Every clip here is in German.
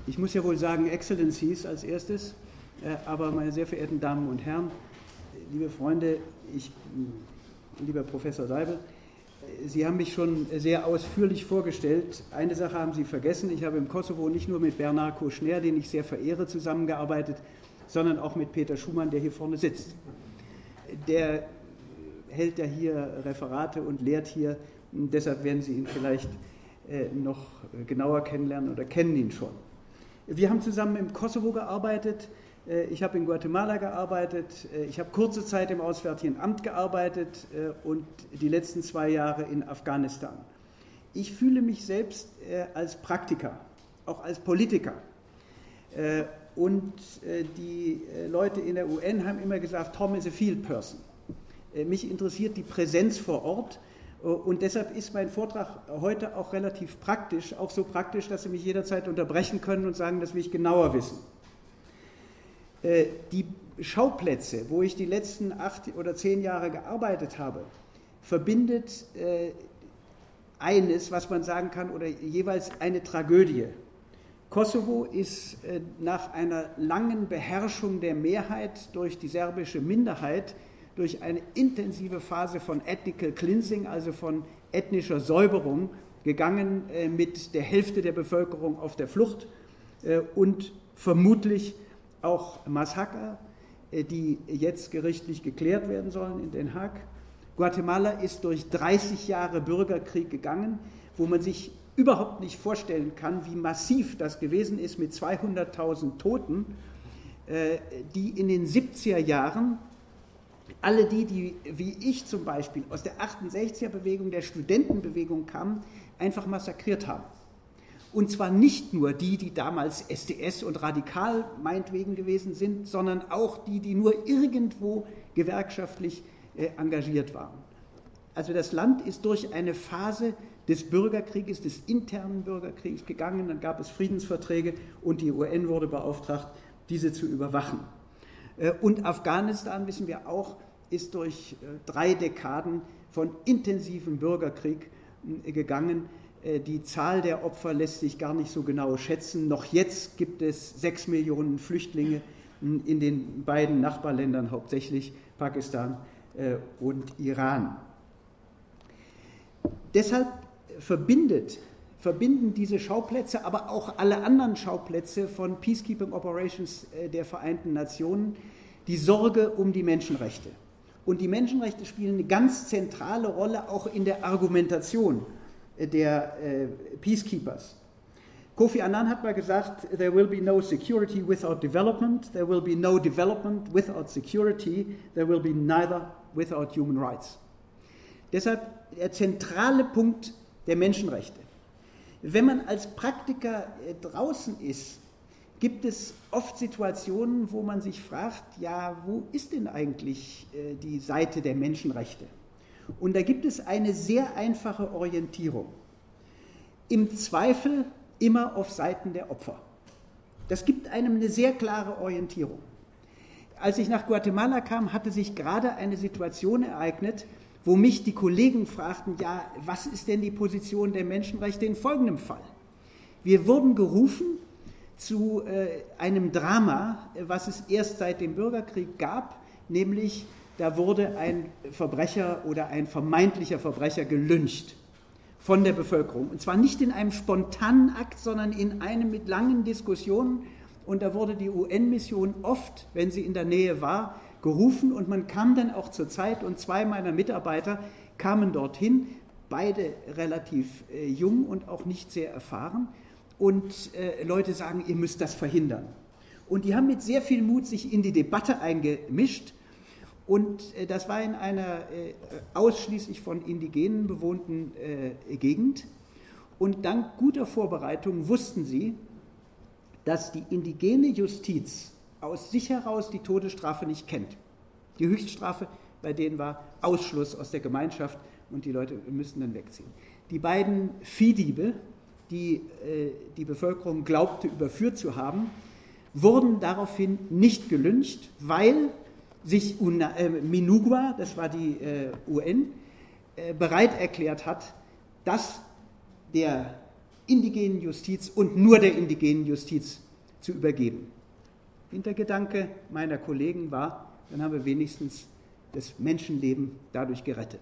Ich muss ja wohl sagen Excellencies als erstes, aber meine sehr verehrten Damen und Herren, liebe Freunde, lieber Professor Seibel, Sie haben mich schon sehr ausführlich vorgestellt. Eine Sache haben Sie vergessen, ich habe im Kosovo nicht nur mit Bernard Kouchner, den ich sehr verehre, zusammengearbeitet, sondern auch mit Peter Schumann, der hier vorne sitzt. Der hält ja hier Referate und lehrt hier, deshalb werden Sie ihn vielleicht noch genauer kennenlernen oder kennen ihn schon. Wir haben zusammen im Kosovo gearbeitet, ich habe in Guatemala gearbeitet, ich habe kurze Zeit im Auswärtigen Amt gearbeitet und die letzten 2 Jahre in Afghanistan. Ich fühle mich selbst als Praktiker, auch als Politiker. Und die Leute in der UN haben immer gesagt, Tom is a field person. Mich interessiert die Präsenz vor Ort. Und deshalb ist mein Vortrag heute auch relativ praktisch, auch so praktisch, dass Sie mich jederzeit unterbrechen können und sagen, das will ich genauer wissen. Die Schauplätze, wo ich die letzten 8 oder 10 Jahre gearbeitet habe, verbindet eines, was man sagen kann, oder jeweils eine Tragödie. Kosovo ist nach einer langen Beherrschung der Mehrheit durch die serbische Minderheit, durch eine intensive Phase von Ethnical Cleansing, also von ethnischer Säuberung, gegangen, mit der Hälfte der Bevölkerung auf der Flucht und vermutlich auch Massaker, die jetzt gerichtlich geklärt werden sollen in Den Haag. Guatemala ist durch 30 Jahre Bürgerkrieg gegangen, wo man sich überhaupt nicht vorstellen kann, wie massiv das gewesen ist mit 200.000 Toten, die in den 70er Jahren alle die wie ich zum Beispiel aus der 68er-Bewegung, der Studentenbewegung kamen, einfach massakriert haben. Und zwar nicht nur die damals SDS und radikal meinetwegen gewesen sind, sondern auch die nur irgendwo gewerkschaftlich engagiert waren. Also das Land ist durch eine Phase des Bürgerkrieges, des internen Bürgerkrieges gegangen, dann gab es Friedensverträge und die UN wurde beauftragt, diese zu überwachen. Und Afghanistan, wissen wir auch, ist durch 3 Dekaden von intensivem Bürgerkrieg gegangen. Die Zahl der Opfer lässt sich gar nicht so genau schätzen. Noch jetzt gibt es 6 Millionen Flüchtlinge in den beiden Nachbarländern, hauptsächlich Pakistan und Iran. Deshalb verbinden diese Schauplätze, aber auch alle anderen Schauplätze von Peacekeeping Operations der Vereinten Nationen die Sorge um die Menschenrechte. Und die Menschenrechte spielen eine ganz zentrale Rolle auch in der Argumentation der Peacekeepers. Kofi Annan hat mal gesagt, there will be no security without development, there will be no development without security, there will be neither without human rights. Deshalb der zentrale Punkt der Menschenrechte. Wenn man als Praktiker draußen ist, gibt es oft Situationen, wo man sich fragt, ja, wo ist denn eigentlich die Seite der Menschenrechte? Und da gibt es eine sehr einfache Orientierung. Im Zweifel immer auf Seiten der Opfer. Das gibt einem eine sehr klare Orientierung. Als ich nach Guatemala kam, hatte sich gerade eine Situation ereignet, wo mich die Kollegen fragten, ja, was ist denn die Position der Menschenrechte in folgendem Fall? Wir wurden gerufen zu einem Drama, was es erst seit dem Bürgerkrieg gab, nämlich da wurde ein Verbrecher oder ein vermeintlicher Verbrecher gelyncht von der Bevölkerung. Und zwar nicht in einem spontanen Akt, sondern in einem mit langen Diskussionen. Und da wurde die UN-Mission oft, wenn sie in der Nähe war, gerufen. Und man kam dann auch zur Zeit und 2 meiner Mitarbeiter kamen dorthin, beide relativ jung und auch nicht sehr erfahren. Und Leute sagen, ihr müsst das verhindern. Und die haben mit sehr viel Mut sich in die Debatte eingemischt. Und das war in einer ausschließlich von Indigenen bewohnten Gegend. Und dank guter Vorbereitung wussten sie, dass die indigene Justiz aus sich heraus die Todesstrafe nicht kennt. Die Höchststrafe bei denen war Ausschluss aus der Gemeinschaft und die Leute müssten dann wegziehen. Die beiden Viehdiebe, die die Bevölkerung glaubte überführt zu haben, wurden daraufhin nicht gelyncht, weil sich MINUGWA, das war die UN, bereit erklärt hat, dass der indigenen Justiz und nur der indigenen Justiz zu übergeben. Hintergedanke meiner Kollegen war, dann haben wir wenigstens das Menschenleben dadurch gerettet.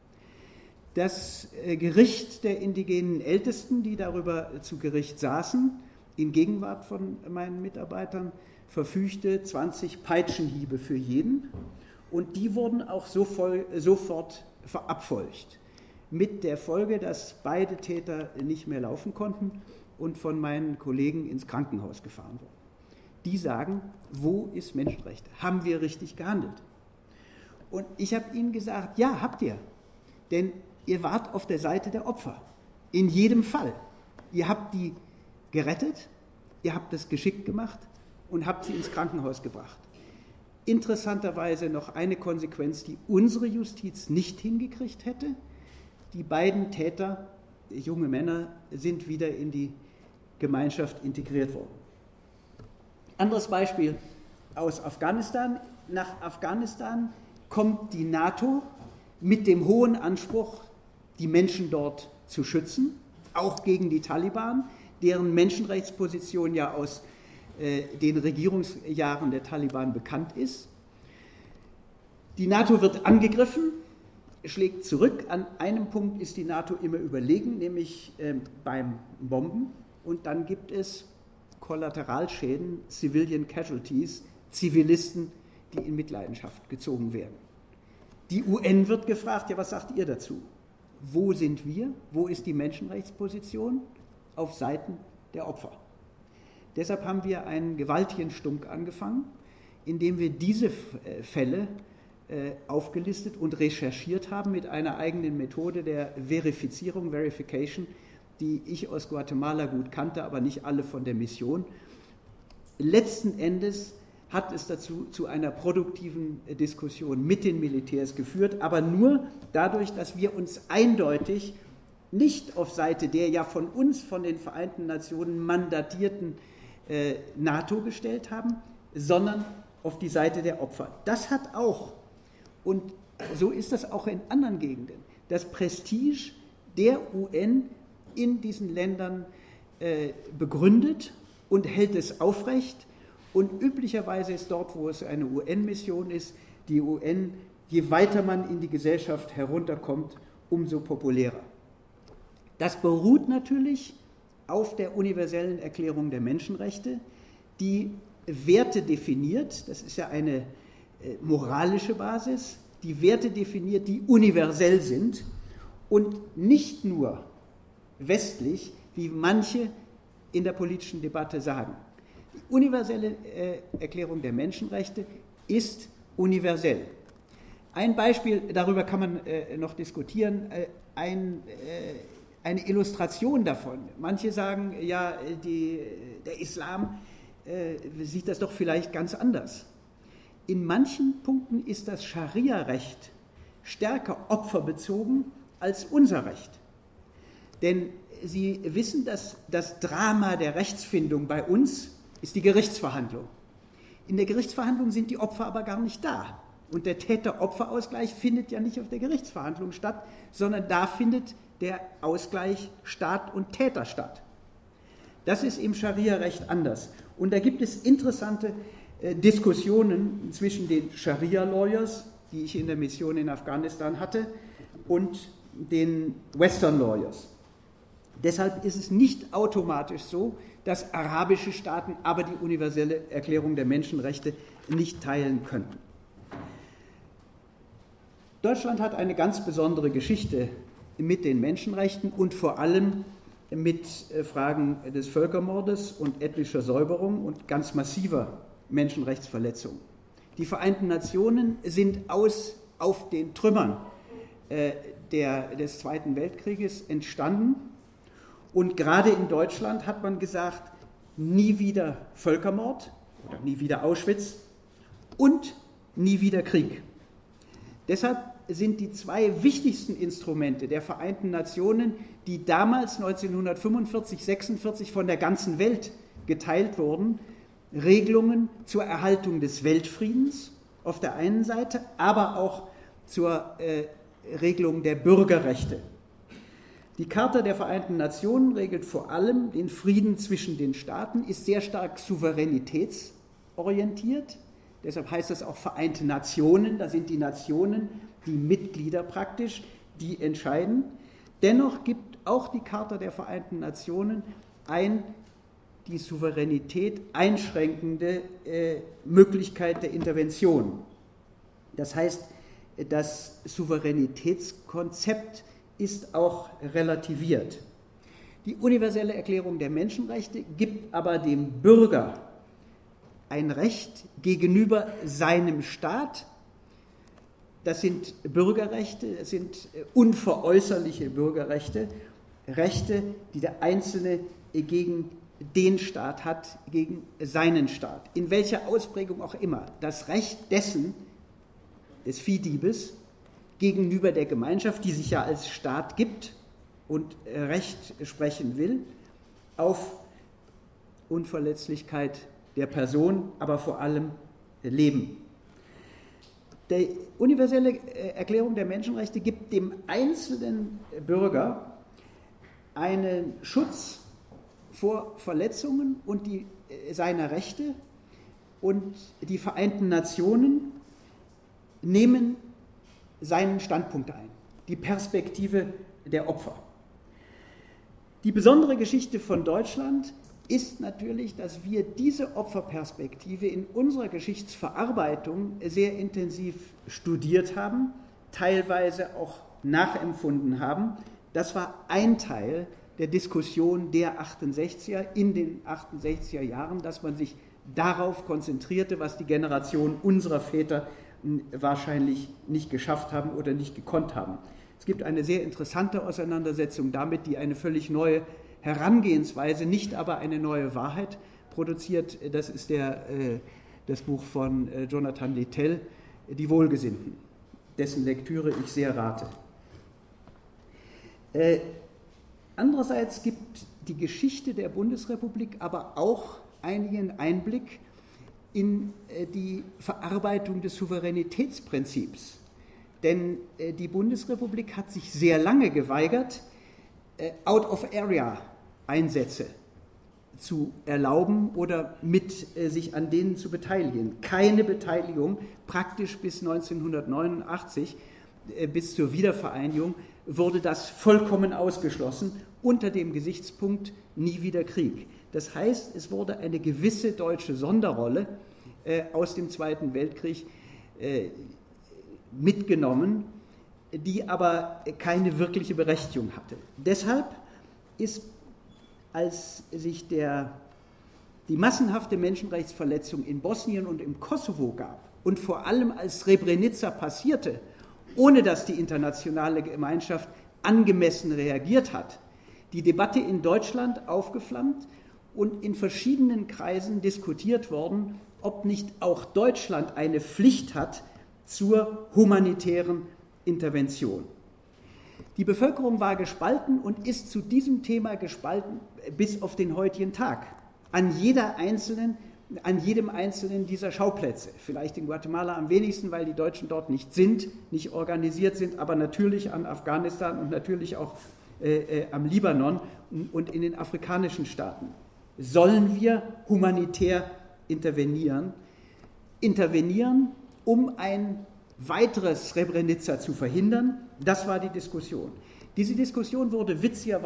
Das Gericht der indigenen Ältesten, die darüber zu Gericht saßen, in Gegenwart von meinen Mitarbeitern, verfügte 20 Peitschenhiebe für jeden und die wurden auch sofort verabfolgt. Mit der Folge, dass beide Täter nicht mehr laufen konnten und von meinen Kollegen ins Krankenhaus gefahren wurden. Die sagen, wo ist Menschenrecht? Haben wir richtig gehandelt? Und ich habe ihnen gesagt, ja, habt ihr. Denn ihr wart auf der Seite der Opfer. In jedem Fall. Ihr habt die gerettet, ihr habt es geschickt gemacht und habt sie ins Krankenhaus gebracht. Interessanterweise noch eine Konsequenz, die unsere Justiz nicht hingekriegt hätte. Die beiden Täter, junge Männer, sind wieder in die Gemeinschaft integriert worden. Anderes Beispiel aus Afghanistan. Nach Afghanistan kommt die NATO mit dem hohen Anspruch, die Menschen dort zu schützen, auch gegen die Taliban, deren Menschenrechtsposition ja aus den Regierungsjahren der Taliban bekannt ist. Die NATO wird angegriffen, schlägt zurück. An einem Punkt ist die NATO immer überlegen, nämlich beim Bomben. Und dann gibt es Kollateralschäden, Civilian Casualties, Zivilisten, die in Mitleidenschaft gezogen werden. Die UN wird gefragt, ja, was sagt ihr dazu? Wo sind wir? Wo ist die Menschenrechtsposition? Auf Seiten der Opfer. Deshalb haben wir einen gewaltigen Stunk angefangen, indem wir diese Fälle aufgelistet und recherchiert haben mit einer eigenen Methode der Verifizierung, Verification, die ich aus Guatemala gut kannte, aber nicht alle von der Mission. Letzten Endes hat es dazu zu einer produktiven Diskussion mit den Militärs geführt, aber nur dadurch, dass wir uns eindeutig nicht auf Seite der ja von uns, von den Vereinten Nationen mandatierten NATO gestellt haben, sondern auf die Seite der Opfer. Das hat auch, und so ist das auch in anderen Gegenden, das Prestige der UN in diesen Ländern begründet und hält es aufrecht. Und üblicherweise ist dort, wo es eine UN-Mission ist, die UN, je weiter man in die Gesellschaft herunterkommt, umso populärer. Das beruht natürlich auf der universellen Erklärung der Menschenrechte, die Werte definiert, das ist ja eine moralische Basis, die Werte definiert, die universell sind und nicht nur westlich, wie manche in der politischen Debatte sagen. Die universelle Erklärung der Menschenrechte ist universell. Ein Beispiel, darüber kann man noch diskutieren, eine Illustration davon. Manche sagen, ja, der Islam sieht das doch vielleicht ganz anders. In manchen Punkten ist das Scharia-Recht stärker opferbezogen als unser Recht. Denn Sie wissen, dass das Drama der Rechtsfindung bei uns ist die Gerichtsverhandlung. In der Gerichtsverhandlung sind die Opfer aber gar nicht da. Und der Täter-Opfer-Ausgleich findet ja nicht auf der Gerichtsverhandlung statt, sondern da findet der Ausgleich Staat und Täter statt. Das ist im Scharia-Recht anders. Und da gibt es interessante Diskussionen zwischen den Scharia-Lawyers, die ich in der Mission in Afghanistan hatte, und den Western Lawyers. Deshalb ist es nicht automatisch so, dass arabische Staaten aber die universelle Erklärung der Menschenrechte nicht teilen könnten. Deutschland hat eine ganz besondere Geschichte mit den Menschenrechten und vor allem mit Fragen des Völkermordes und ethnischer Säuberung und ganz massiver Menschenrechtsverletzung. Die Vereinten Nationen sind auf den Trümmern des Zweiten Weltkrieges entstanden. Und gerade in Deutschland hat man gesagt, nie wieder Völkermord oder nie wieder Auschwitz und nie wieder Krieg. Deshalb sind die zwei wichtigsten Instrumente der Vereinten Nationen, die damals 1945, 1946 von der ganzen Welt geteilt wurden, Regelungen zur Erhaltung des Weltfriedens auf der einen Seite, aber auch zur Regelung der Bürgerrechte. Die Charta der Vereinten Nationen regelt vor allem den Frieden zwischen den Staaten, ist sehr stark souveränitätsorientiert. Deshalb heißt es auch Vereinte Nationen. Da sind die Nationen, die Mitglieder praktisch, die entscheiden. Dennoch gibt auch die Charta der Vereinten Nationen die Souveränität einschränkende Möglichkeit der Intervention. Das heißt, das Souveränitätskonzept ist auch relativiert. Die universelle Erklärung der Menschenrechte gibt aber dem Bürger ein Recht gegenüber seinem Staat. Das sind Bürgerrechte, das sind unveräußerliche Bürgerrechte, Rechte, die der Einzelne gegen den Staat hat, gegen seinen Staat. In welcher Ausprägung auch immer. Das Recht des Viehdiebes, gegenüber der Gemeinschaft, die sich ja als Staat gibt und Recht sprechen will, auf Unverletzlichkeit der Person, aber vor allem Leben. Die universelle Erklärung der Menschenrechte gibt dem einzelnen Bürger einen Schutz vor Verletzungen und seiner Rechte, und die Vereinten Nationen nehmen seinen Standpunkt ein, die Perspektive der Opfer. Die besondere Geschichte von Deutschland ist natürlich, dass wir diese Opferperspektive in unserer Geschichtsverarbeitung sehr intensiv studiert haben, teilweise auch nachempfunden haben. Das war ein Teil der Diskussion der 68er, in den 68er Jahren, dass man sich darauf konzentrierte, was die Generation unserer Väter wahrscheinlich nicht geschafft haben oder nicht gekonnt haben. Es gibt eine sehr interessante Auseinandersetzung damit, die eine völlig neue Herangehensweise, nicht aber eine neue Wahrheit produziert. Das ist das Buch von Jonathan Littell, Die Wohlgesinnten, dessen Lektüre ich sehr rate. Andererseits gibt die Geschichte der Bundesrepublik aber auch einigen Einblick in die Verarbeitung des Souveränitätsprinzips. Denn die Bundesrepublik hat sich sehr lange geweigert, Out-of-Area-Einsätze zu erlauben oder sich an denen zu beteiligen. Keine Beteiligung, praktisch bis 1989, bis zur Wiedervereinigung, wurde das vollkommen ausgeschlossen, unter dem Gesichtspunkt nie wieder Krieg. Das heißt, es wurde eine gewisse deutsche Sonderrolle aus dem Zweiten Weltkrieg mitgenommen, die aber keine wirkliche Berechtigung hatte. Deshalb ist, als sich die massenhafte Menschenrechtsverletzung in Bosnien und im Kosovo gab und vor allem als Srebrenica passierte, ohne dass die internationale Gemeinschaft angemessen reagiert hat, die Debatte in Deutschland aufgeflammt und in verschiedenen Kreisen diskutiert worden, ob nicht auch Deutschland eine Pflicht hat zur humanitären Intervention. Die Bevölkerung war gespalten und ist zu diesem Thema gespalten bis auf den heutigen Tag. An jedem einzelnen dieser Schauplätze. Vielleicht in Guatemala am wenigsten, weil die Deutschen dort nicht organisiert sind, aber natürlich an Afghanistan und natürlich auch am Libanon und in den afrikanischen Staaten. Sollen wir humanitär intervenieren, um ein weiteres Srebrenica zu verhindern? Das war die Diskussion. Diese Diskussion wurde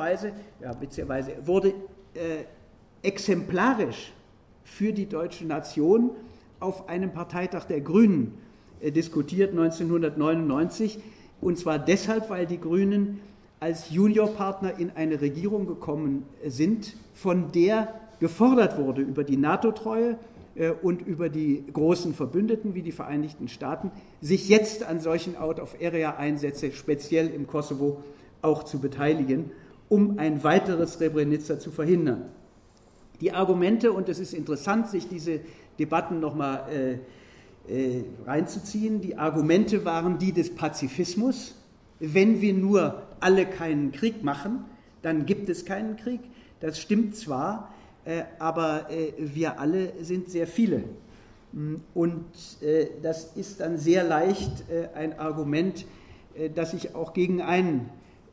exemplarisch für die deutsche Nation auf einem Parteitag der Grünen diskutiert 1999, und zwar deshalb, weil die Grünen als Juniorpartner in eine Regierung gekommen sind, von der gefordert wurde, über die NATO-Treue und über die großen Verbündeten wie die Vereinigten Staaten, sich jetzt an solchen Out-of-Area-Einsätzen, speziell im Kosovo, auch zu beteiligen, um ein weiteres Srebrenica zu verhindern. Die Argumente, und es ist interessant, sich diese Debatten nochmal reinzuziehen, die Argumente waren die des Pazifismus. Wenn wir nur alle keinen Krieg machen, dann gibt es keinen Krieg. Das stimmt zwar, aber wir alle sind sehr viele. Und das ist dann sehr leicht ein Argument, das sich auch gegen einen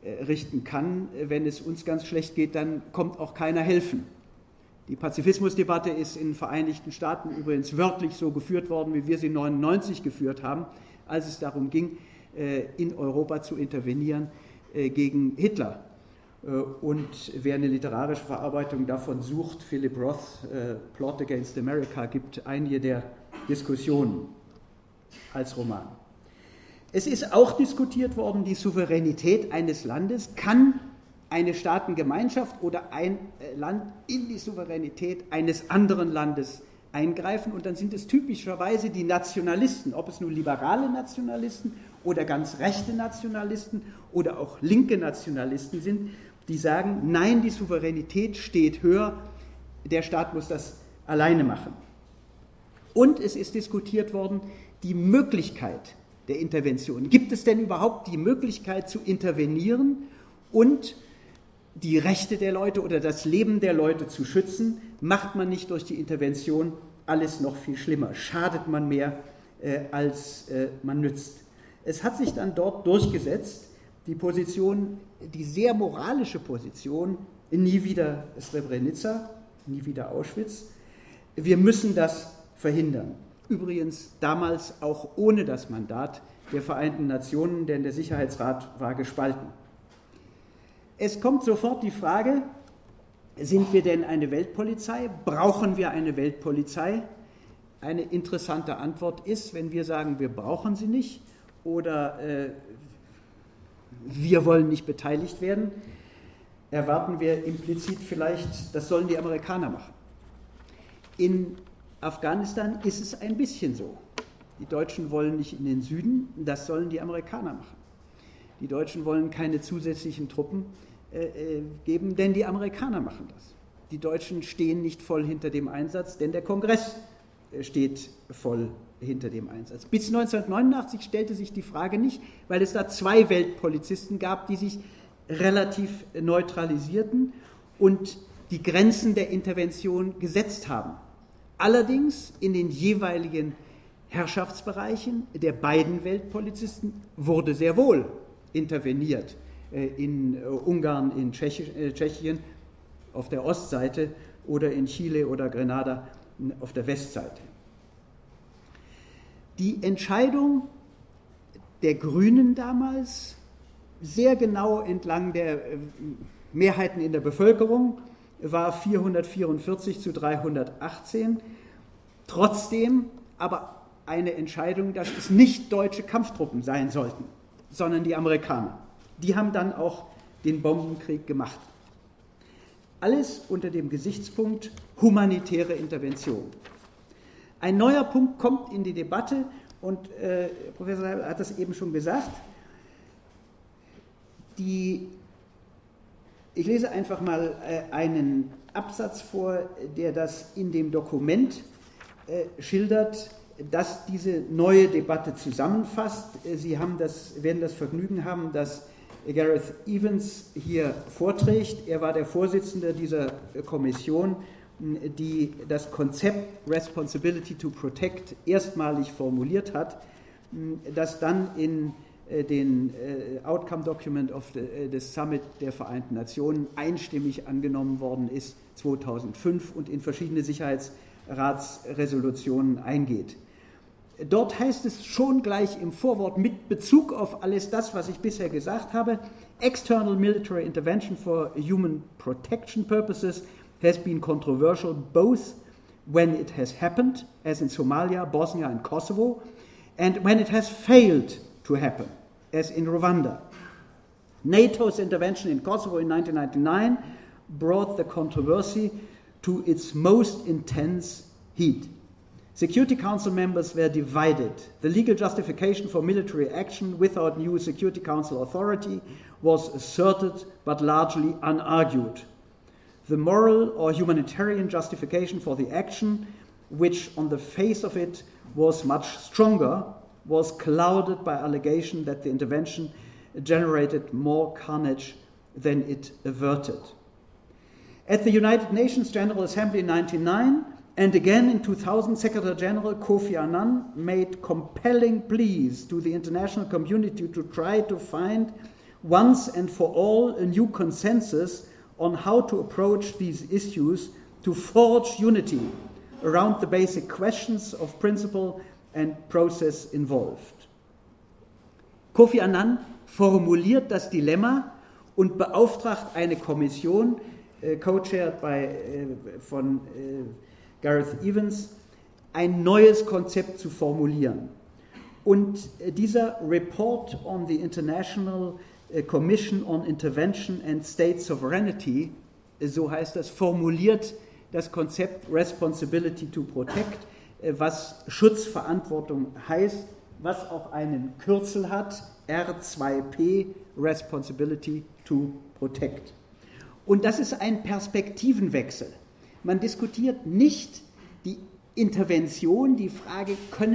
richten kann. Wenn es uns ganz schlecht geht, dann kommt auch keiner helfen. Die Pazifismusdebatte ist in den Vereinigten Staaten übrigens wörtlich so geführt worden, wie wir sie 1999 geführt haben, als es darum ging, in Europa zu intervenieren gegen Hitler. Und wer eine literarische Verarbeitung davon sucht, Philip Roth, Plot Against America, gibt einige der Diskussionen als Roman. Es ist auch diskutiert worden, die Souveränität eines Landes. Kann eine Staatengemeinschaft oder ein Land in die Souveränität eines anderen Landes eingreifen? Und dann sind es typischerweise die Nationalisten, ob es nun liberale Nationalisten oder ganz rechte Nationalisten oder auch linke Nationalisten sind, die sagen, nein, die Souveränität steht höher, der Staat muss das alleine machen. Und es ist diskutiert worden, die Möglichkeit der Intervention. Gibt es denn überhaupt die Möglichkeit zu intervenieren und die Rechte der Leute oder das Leben der Leute zu schützen? Macht man nicht durch die Intervention alles noch viel schlimmer? Schadet man mehr, als man nützt? Es hat sich dann dort durchgesetzt, die Position, die sehr moralische Position, nie wieder Srebrenica, nie wieder Auschwitz. Wir müssen das verhindern. Übrigens damals auch ohne das Mandat der Vereinten Nationen, denn der Sicherheitsrat war gespalten. Es kommt sofort die Frage, sind wir denn eine Weltpolizei? Brauchen wir eine Weltpolizei? Eine interessante Antwort ist, wenn wir sagen, wir brauchen sie nicht oder wir wollen nicht beteiligt werden, erwarten wir implizit vielleicht, das sollen die Amerikaner machen. In Afghanistan ist es ein bisschen so. Die Deutschen wollen nicht in den Süden, das sollen die Amerikaner machen. Die Deutschen wollen keine zusätzlichen Truppen geben, denn die Amerikaner machen das. Die Deutschen stehen nicht voll hinter dem Einsatz, denn der Kongress steht voll hinter dem Einsatz. Bis 1989 stellte sich die Frage nicht, weil es da zwei Weltpolizisten gab, die sich relativ neutralisierten und die Grenzen der Intervention gesetzt haben. Allerdings in den jeweiligen Herrschaftsbereichen der beiden Weltpolizisten wurde sehr wohl interveniert. In Ungarn, in Tschechien auf der Ostseite oder in Chile oder Grenada auf der Westseite. Die Entscheidung der Grünen damals, sehr genau entlang der Mehrheiten in der Bevölkerung, war 444 zu 318. Trotzdem aber eine Entscheidung, dass es nicht deutsche Kampftruppen sein sollten, sondern die Amerikaner. Die haben dann auch den Bombenkrieg gemacht. Alles unter dem Gesichtspunkt humanitäre Intervention. Ein neuer Punkt kommt in die Debatte und Professor Seibel hat das eben schon gesagt. Ich lese einfach mal einen Absatz vor, der das in dem Dokument schildert, das diese neue Debatte zusammenfasst. Sie werden das Vergnügen haben, dass Gareth Evans hier vorträgt. Er war der Vorsitzende dieser Kommission, die das Konzept Responsibility to Protect erstmalig formuliert hat, das dann in den Outcome Document des Summit der Vereinten Nationen einstimmig angenommen worden ist 2005 und in verschiedene Sicherheitsratsresolutionen eingeht. Dort heißt es schon gleich im Vorwort mit Bezug auf alles das, was ich bisher gesagt habe, external military intervention for human protection purposes has been controversial both when it has happened, as in Somalia, Bosnia and Kosovo, and when it has failed to happen, as in Rwanda. NATO's intervention in Kosovo in 1999 brought the controversy to its most intense heat. Security Council members were divided. The legal justification for military action without new Security Council authority was asserted but largely unargued. The moral or humanitarian justification for the action, which on the face of it was much stronger, was clouded by allegation that the intervention generated more carnage than it averted. At the United Nations General Assembly in 1999 and again in 2000, Secretary General Kofi Annan made compelling pleas to the international community to try to find once and for all a new consensus on how to approach these issues to forge unity around the basic questions of principle and process involved. Kofi Annan formuliert das Dilemma und beauftragt eine Kommission, co-chaired von Gareth Evans, ein neues Konzept zu formulieren. Und dieser Report on the International Commission on Intervention and State Sovereignty, so heißt das, formuliert das Konzept Responsibility to Protect, was Schutzverantwortung heißt, was auch einen Kürzel hat, R2P, Responsibility to Protect. Und das ist ein Perspektivenwechsel. Man diskutiert nicht die Intervention, die Frage,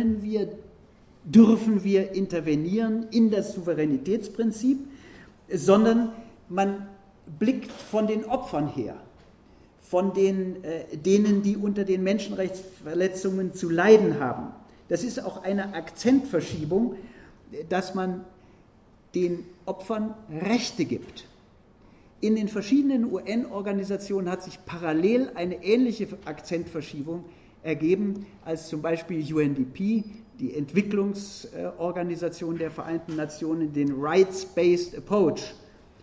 dürfen wir intervenieren in das Souveränitätsprinzip, sondern man blickt von den Opfern her, von denen, die unter den Menschenrechtsverletzungen zu leiden haben. Das ist auch eine Akzentverschiebung, dass man den Opfern Rechte gibt. In den verschiedenen UN-Organisationen hat sich parallel eine ähnliche Akzentverschiebung ergeben, als zum Beispiel UNDP, die Entwicklungsorganisation der Vereinten Nationen, den Rights-Based Approach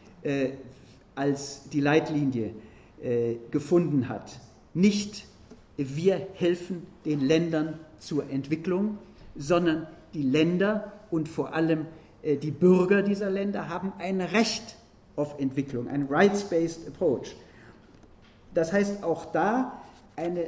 als die Leitlinie gefunden hat. Nicht wir helfen den Ländern zur Entwicklung, sondern die Länder und vor allem die Bürger dieser Länder haben ein Recht auf Entwicklung, ein Rights-Based Approach. Das heißt auch da eine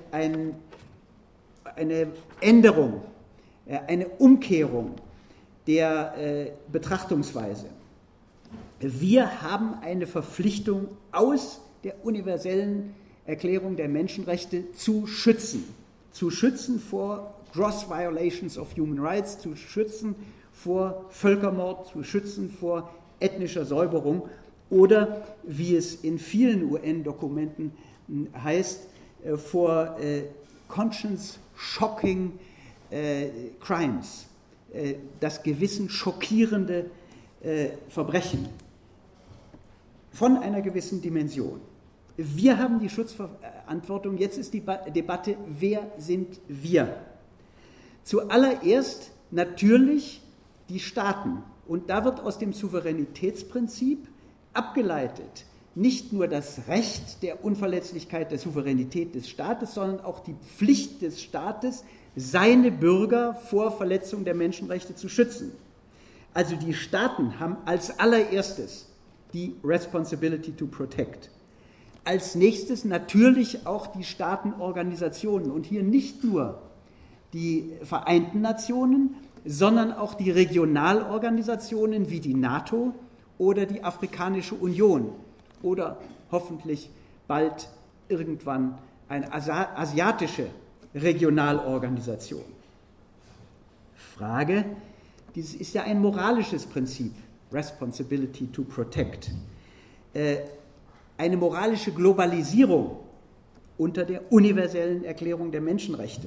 Änderung, eine Umkehrung der Betrachtungsweise. Wir haben eine Verpflichtung, aus der universellen Erklärung der Menschenrechte zu schützen vor gross violations of human rights, zu schützen vor Völkermord, zu schützen vor ethnischer Säuberung oder, wie es in vielen UN-Dokumenten heißt, vor conscience-shocking crimes, das Gewissen schockierende Verbrechen von einer gewissen Dimension. Wir haben die Schutzverantwortung, jetzt ist die Debatte, wer sind wir? Zuallererst natürlich die Staaten. Und da wird aus dem Souveränitätsprinzip abgeleitet nicht nur das Recht der Unverletzlichkeit der Souveränität des Staates, sondern auch die Pflicht des Staates, seine Bürger vor Verletzung der Menschenrechte zu schützen. Also die Staaten haben als allererstes die Responsibility to Protect. Als nächstes natürlich auch die Staatenorganisationen und hier nicht nur die Vereinten Nationen, sondern auch die Regionalorganisationen wie die NATO oder die Afrikanische Union oder hoffentlich bald irgendwann eine asiatische Regionalorganisation. Frage, dieses ist ja ein moralisches Prinzip, Responsibility to Protect. Eine moralische Globalisierung unter der universellen Erklärung der Menschenrechte.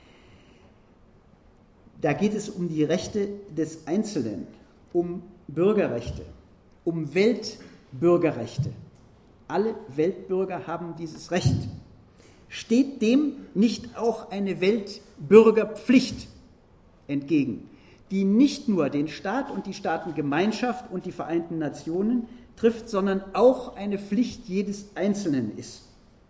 Da geht es um die Rechte des Einzelnen, um Bürgerrechte, um Weltbürgerrechte. Alle Weltbürger haben dieses Recht. Steht dem nicht auch eine Weltbürgerpflicht entgegen, die nicht nur den Staat und die Staatengemeinschaft und die Vereinten Nationen trifft, sondern auch eine Pflicht jedes Einzelnen ist?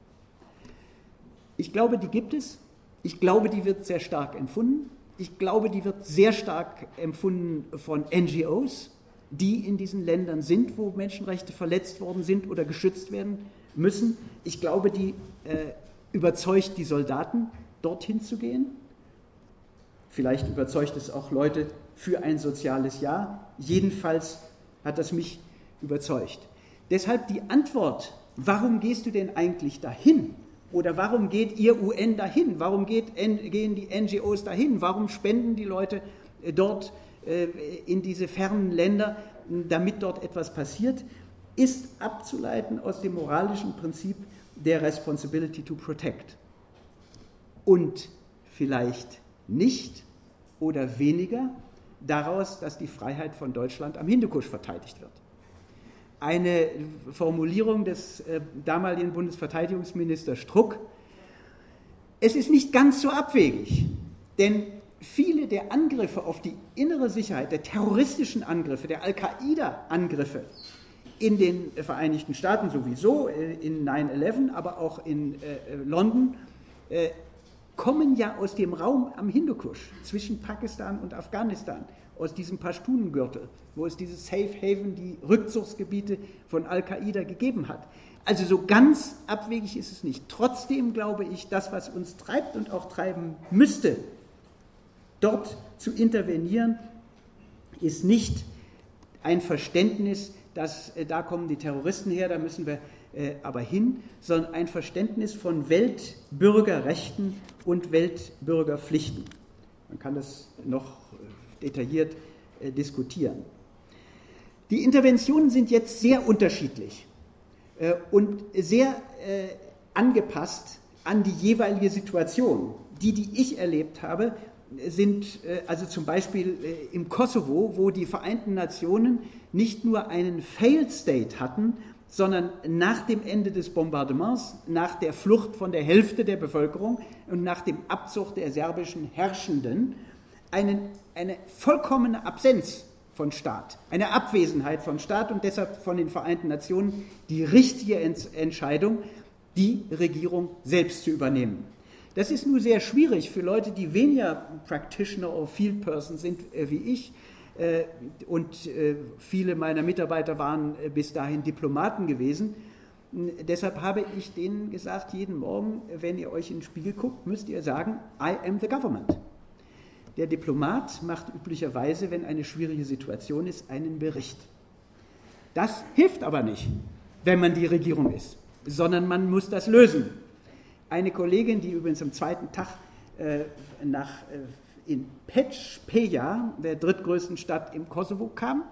Ich glaube, die gibt es. Ich glaube, die wird sehr stark empfunden. Ich glaube, die wird sehr stark empfunden von NGOs, die in diesen Ländern sind, wo Menschenrechte verletzt worden sind oder geschützt werden müssen. Ich glaube, die überzeugt die Soldaten, dorthin zu gehen. Vielleicht überzeugt es auch Leute für ein soziales Ja. Jedenfalls hat das mich überzeugt. Deshalb die Antwort, warum gehst du denn eigentlich dahin? Oder warum geht ihr UN dahin? Warum gehen die NGOs dahin? Warum spenden die Leute dort in diese fernen Länder, damit dort etwas passiert? Ist abzuleiten aus dem moralischen Prinzip der Responsibility to Protect. Und vielleicht nicht oder weniger daraus, dass die Freiheit von Deutschland am Hindukusch verteidigt wird. eine Formulierung des damaligen Bundesverteidigungsministers Struck: Es ist nicht ganz so abwegig, denn viele der Angriffe auf die innere Sicherheit, der terroristischen Angriffe, der Al-Qaida-Angriffe in den Vereinigten Staaten sowieso, in 9/11, aber auch in London, kommen ja aus dem Raum am Hindukusch zwischen Pakistan und Afghanistan, aus diesem Pashtunengürtel, wo es dieses Safe Haven, die Rückzugsgebiete von Al-Qaida gegeben hat. Also so ganz abwegig ist es nicht. Trotzdem glaube ich, das, was uns treibt und auch treiben müsste, dort zu intervenieren, ist nicht ein Verständnis, dass da kommen die Terroristen her, da müssen wir aber hin, sondern ein Verständnis von Weltbürgerrechten und Weltbürgerpflichten. Man kann das noch detailliert diskutieren. Die Interventionen sind jetzt sehr unterschiedlich und sehr angepasst an die jeweilige Situation. Die ich erlebt habe, sind also zum Beispiel im Kosovo, wo die Vereinten Nationen nicht nur einen Failed State hatten, sondern nach dem Ende des Bombardements, nach der Flucht von der Hälfte der Bevölkerung und nach dem Abzug der serbischen Herrschenden eine vollkommene Absenz von Staat, eine Abwesenheit von Staat und deshalb von den Vereinten Nationen die richtige Entscheidung, die Regierung selbst zu übernehmen. Das ist nur sehr schwierig für Leute, die weniger Practitioner oder Field Person sind wie ich, und viele meiner Mitarbeiter waren bis dahin Diplomaten gewesen. Deshalb habe ich denen gesagt, jeden Morgen, wenn ihr euch in den Spiegel guckt, müsst ihr sagen, I am the government. Der Diplomat macht üblicherweise, wenn eine schwierige Situation ist, einen Bericht. Das hilft aber nicht, wenn man die Regierung ist, sondern man muss das lösen. Eine Kollegin, die übrigens am zweiten Tag in Peć-Peja, der drittgrößten Stadt im Kosovo, kam.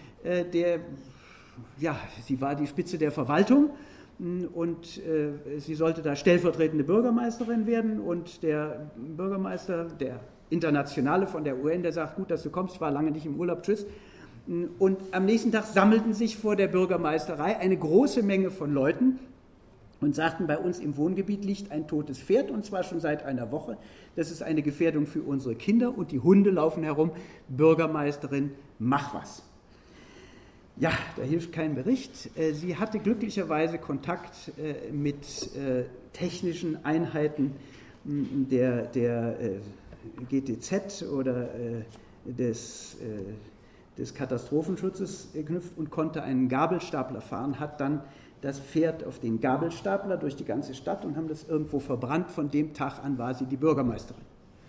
Sie war die Spitze der Verwaltung und sie sollte da stellvertretende Bürgermeisterin werden und der Bürgermeister, der Internationale von der UN, der sagt, gut, dass du kommst, war lange nicht im Urlaub, tschüss. Und am nächsten Tag sammelten sich vor der Bürgermeisterei eine große Menge von Leuten und sagten, bei uns im Wohngebiet liegt ein totes Pferd, und zwar schon seit einer Woche. Das ist eine Gefährdung für unsere Kinder und die Hunde laufen herum. Bürgermeisterin, mach was. Ja, da hilft kein Bericht. Sie hatte glücklicherweise Kontakt mit technischen Einheiten der GTZ oder des Katastrophenschutzes geknüpft und konnte einen Gabelstapler fahren, hat dann das Pferd auf den Gabelstapler durch die ganze Stadt und haben das irgendwo verbrannt. Von dem Tag an war sie die Bürgermeisterin.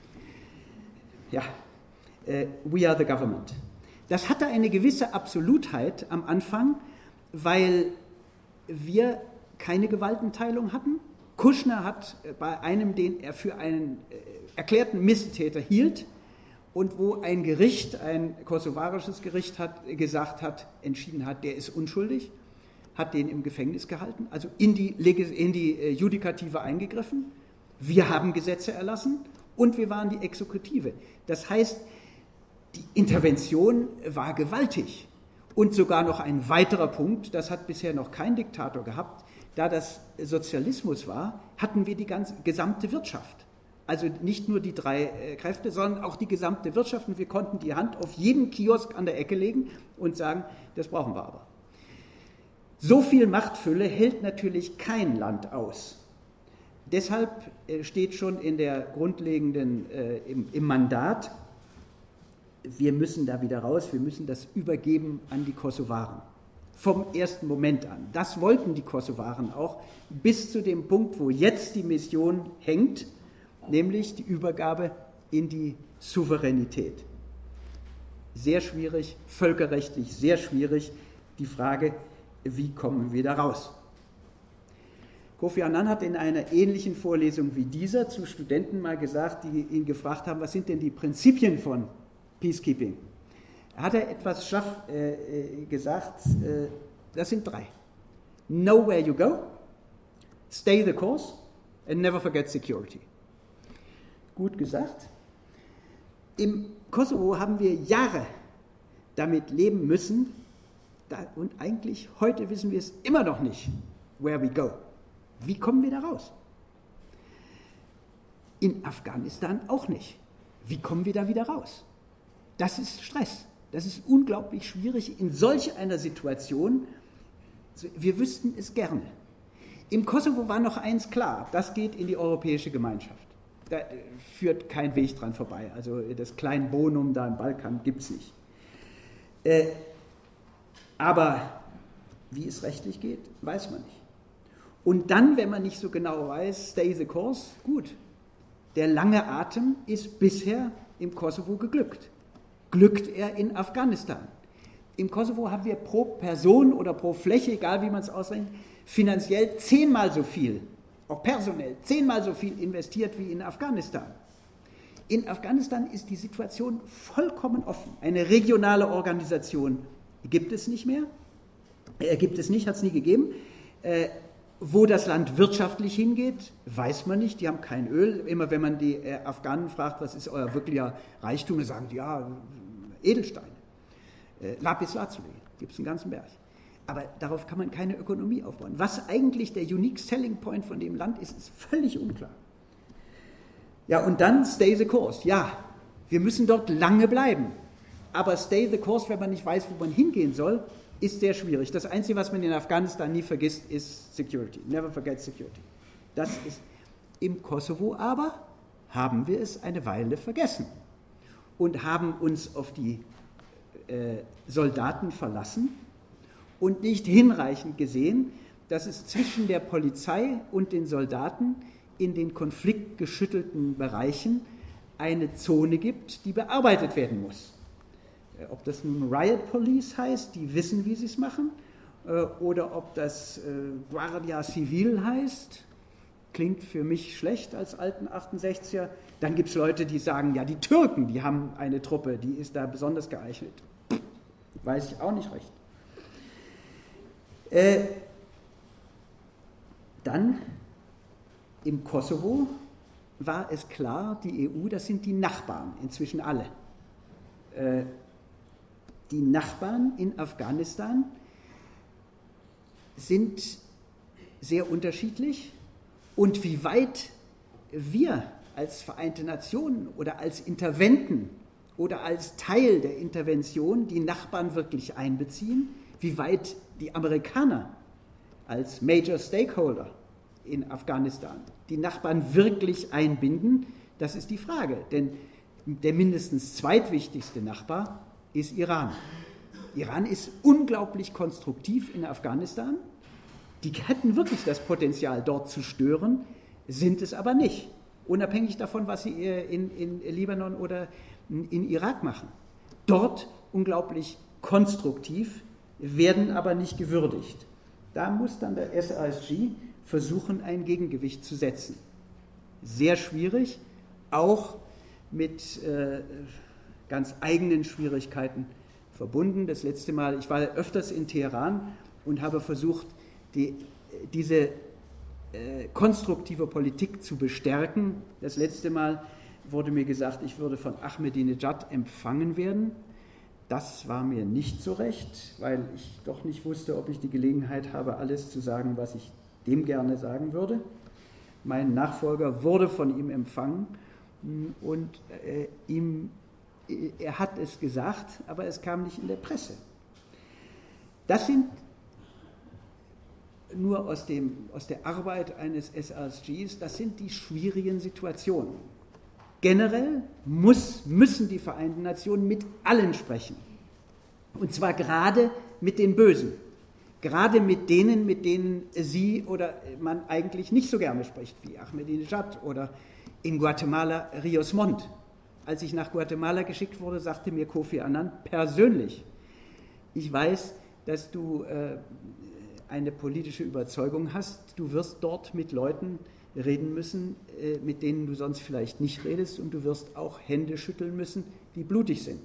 Ja, we are the government. Das hatte eine gewisse Absolutheit am Anfang, weil wir keine Gewaltenteilung hatten. Kushner hat bei einem, den er für einen erklärten Missetäter hielt und wo ein Gericht, ein kosovarisches Gericht entschieden hat, der ist unschuldig, hat den im Gefängnis gehalten, also in die Judikative eingegriffen. Wir haben Gesetze erlassen und wir waren die Exekutive. Das heißt, die Intervention war gewaltig. Und sogar noch ein weiterer Punkt, das hat bisher noch kein Diktator gehabt, da das Sozialismus war, hatten wir die gesamte Wirtschaft. Also nicht nur die drei Kräfte, sondern auch die gesamte Wirtschaft. Und wir konnten die Hand auf jeden Kiosk an der Ecke legen und sagen, das brauchen wir aber. So viel Machtfülle hält natürlich kein Land aus. Deshalb steht schon in der grundlegenden, im Mandat, wir müssen da wieder raus, wir müssen das übergeben an die Kosovaren. Vom ersten Moment an. Das wollten die Kosovaren auch, bis zu dem Punkt, wo jetzt die Mission hängt, nämlich die Übergabe in die Souveränität. Sehr schwierig, völkerrechtlich sehr schwierig, die Frage, wie kommen wir da raus? Kofi Annan hat in einer ähnlichen Vorlesung wie dieser zu Studenten mal gesagt, die ihn gefragt haben, was sind denn die Prinzipien von Peacekeeping? Hat er etwas gesagt, das sind 3. Know where you go, stay the course and never forget security. Gut gesagt. Im Kosovo haben wir Jahre damit leben müssen, Und eigentlich heute wissen wir es immer noch nicht, where we go. Wie kommen wir da raus? In Afghanistan auch nicht. Wie kommen wir da wieder raus? Das ist Stress. Das ist unglaublich schwierig in solch einer Situation. Wir wüssten es gerne. Im Kosovo war noch eins klar, das geht in die europäische Gemeinschaft. Da führt kein Weg dran vorbei. Also das kleine Bonum da im Balkan gibt es nicht. Aber wie es rechtlich geht, weiß man nicht. Und dann, wenn man nicht so genau weiß, stay the course, gut. Der lange Atem ist bisher im Kosovo geglückt. Glückt er in Afghanistan? Im Kosovo haben wir pro Person oder pro Fläche, egal wie man es ausrechnet, finanziell 10-mal so viel, auch personell 10-mal so viel investiert wie in Afghanistan. In Afghanistan ist die Situation vollkommen offen. Eine regionale Organisation gibt es nicht mehr, hat es nie gegeben. Wo das Land wirtschaftlich hingeht, weiß man nicht, die haben kein Öl. Immer wenn man die Afghanen fragt, was ist euer wirklicher Reichtum, dann sagen die, ja, Edelsteine. Lapislazuli, gibt es einen ganzen Berg. Aber darauf kann man keine Ökonomie aufbauen. Was eigentlich der unique selling point von dem Land ist, ist völlig unklar. Ja, und dann stay the course. Ja, wir müssen dort lange bleiben. Aber stay the course, wenn man nicht weiß, wo man hingehen soll, ist sehr schwierig. Das Einzige, was man in Afghanistan nie vergisst, ist Security. Never forget Security. Das ist im Kosovo aber, haben wir es eine Weile vergessen und haben uns auf die Soldaten verlassen und nicht hinreichend gesehen, dass es zwischen der Polizei und den Soldaten in den konfliktgeschüttelten Bereichen eine Zone gibt, die bearbeitet werden muss. Ob das nun Riot Police heißt, die wissen, wie sie es machen, oder ob das Guardia Civil heißt, klingt für mich schlecht als alten 68er. Dann gibt es Leute, die sagen, ja, die Türken, die haben eine Truppe, die ist da besonders geeignet. Weiß ich auch nicht recht. Dann im Kosovo war es klar, die EU, das sind die Nachbarn, inzwischen alle. Die Nachbarn in Afghanistan sind sehr unterschiedlich und wie weit wir als Vereinte Nationen oder als Interventen oder als Teil der Intervention die Nachbarn wirklich einbeziehen, wie weit die Amerikaner als Major Stakeholder in Afghanistan die Nachbarn wirklich einbinden, das ist die Frage. Denn der mindestens zweitwichtigste Nachbar ist Iran. Iran ist unglaublich konstruktiv in Afghanistan. Die hätten wirklich das Potenzial, dort zu stören, sind es aber nicht. Unabhängig davon, was sie in Libanon oder in Irak machen. Dort unglaublich konstruktiv, werden aber nicht gewürdigt. Da muss dann der SASG versuchen, ein Gegengewicht zu setzen. Sehr schwierig, auch mit ganz eigenen Schwierigkeiten verbunden. Das letzte Mal, ich war öfters in Teheran und habe versucht, diese konstruktive Politik zu bestärken. Das letzte Mal wurde mir gesagt, ich würde von Ahmadinejad empfangen werden. Das war mir nicht so recht, weil ich doch nicht wusste, ob ich die Gelegenheit habe, alles zu sagen, was ich dem gerne sagen würde. Mein Nachfolger wurde von ihm empfangen und er hat es gesagt, aber es kam nicht in der Presse. Das sind nur aus der Arbeit eines SASGs, das sind die schwierigen Situationen. Generell müssen die Vereinten Nationen mit allen sprechen. Und zwar gerade mit den Bösen. Gerade mit denen sie oder man eigentlich nicht so gerne spricht, wie Ahmadinejad oder in Guatemala Rios Montt. Als ich nach Guatemala geschickt wurde, sagte mir Kofi Annan persönlich, ich weiß, dass du eine politische Überzeugung hast, du wirst dort mit Leuten reden müssen, mit denen du sonst vielleicht nicht redest, und du wirst auch Hände schütteln müssen, die blutig sind.